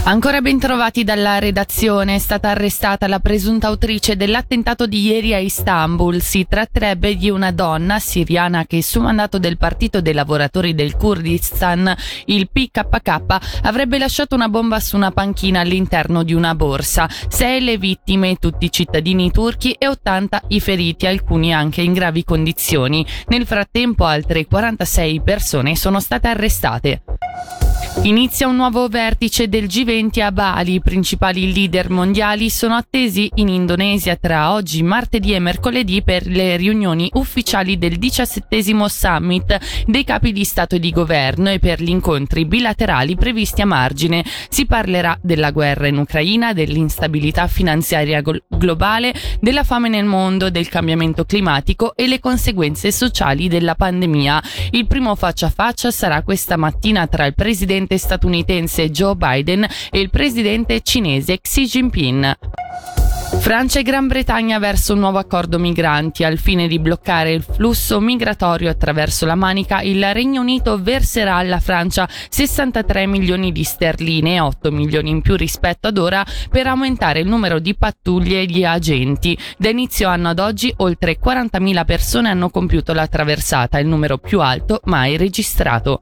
Ancora ben trovati dalla redazione. È stata arrestata la presunta autrice dell'attentato di ieri a Istanbul. Si tratterebbe di una donna siriana che, su mandato del Partito dei Lavoratori del Kurdistan, il PKK, avrebbe lasciato una bomba su una panchina all'interno di una borsa. 6 le vittime, tutti cittadini turchi, e 80 i feriti, alcuni anche in gravi condizioni. Nel frattempo altre 46 persone sono state arrestate. Inizia un nuovo vertice del G20 a Bali. I principali leader mondiali sono attesi in Indonesia tra oggi, martedì e mercoledì per le riunioni ufficiali del 17° Summit dei capi di Stato e di Governo e per gli incontri bilaterali previsti a margine. Si parlerà della guerra in Ucraina, dell'instabilità finanziaria globale, della fame nel mondo, del cambiamento climatico e le conseguenze sociali della pandemia. Il primo faccia a faccia sarà questa mattina tra il presidente statunitense Joe Biden e il presidente cinese Xi Jinping. Francia e Gran Bretagna verso un nuovo accordo migranti. Al fine di bloccare il flusso migratorio attraverso la Manica, il Regno Unito verserà alla Francia 63 milioni di sterline, 8 milioni in più rispetto ad ora, per aumentare il numero di pattuglie e di agenti. Da inizio anno ad oggi oltre 40.000 persone hanno compiuto la traversata, il numero più alto mai registrato.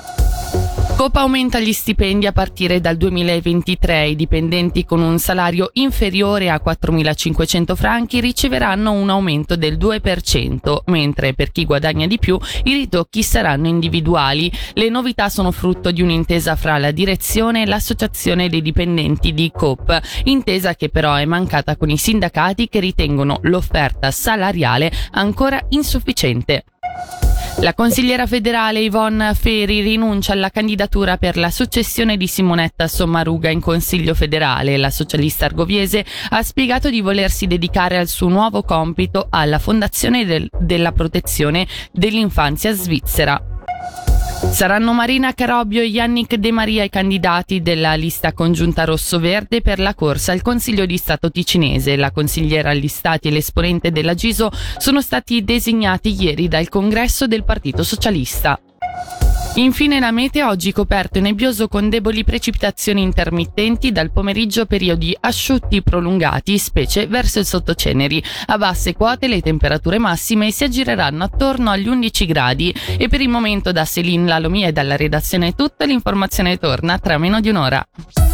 Coop aumenta gli stipendi a partire dal 2023. I dipendenti con un salario inferiore a 4.500 franchi riceveranno un aumento del 2%, mentre per chi guadagna di più i ritocchi saranno individuali. Le novità sono frutto di un'intesa fra la direzione e l'associazione dei dipendenti di Coop, intesa che però è mancata con i sindacati che ritengono l'offerta salariale ancora insufficiente. La consigliera federale Yvonne Feri rinuncia alla candidatura per la successione di Simonetta Sommaruga in Consiglio federale. La socialista argoviese ha spiegato di volersi dedicare al suo nuovo compito alla Fondazione della Protezione dell'Infanzia svizzera. Saranno Marina Carobio e Yannick De Maria i candidati della lista congiunta rosso-verde per la corsa al Consiglio di Stato ticinese. La consigliera agli Stati e l'esponente della GISO sono stati designati ieri dal Congresso del Partito Socialista. Infine la mete, oggi coperto e nebbioso con deboli precipitazioni intermittenti, dal pomeriggio periodi asciutti prolungati, specie verso il sottoceneri. A basse quote le temperature massime si aggireranno attorno agli 11 gradi e per il momento da Céline Lalomia e dalla redazione è tutto. L'informazione torna tra meno di un'ora.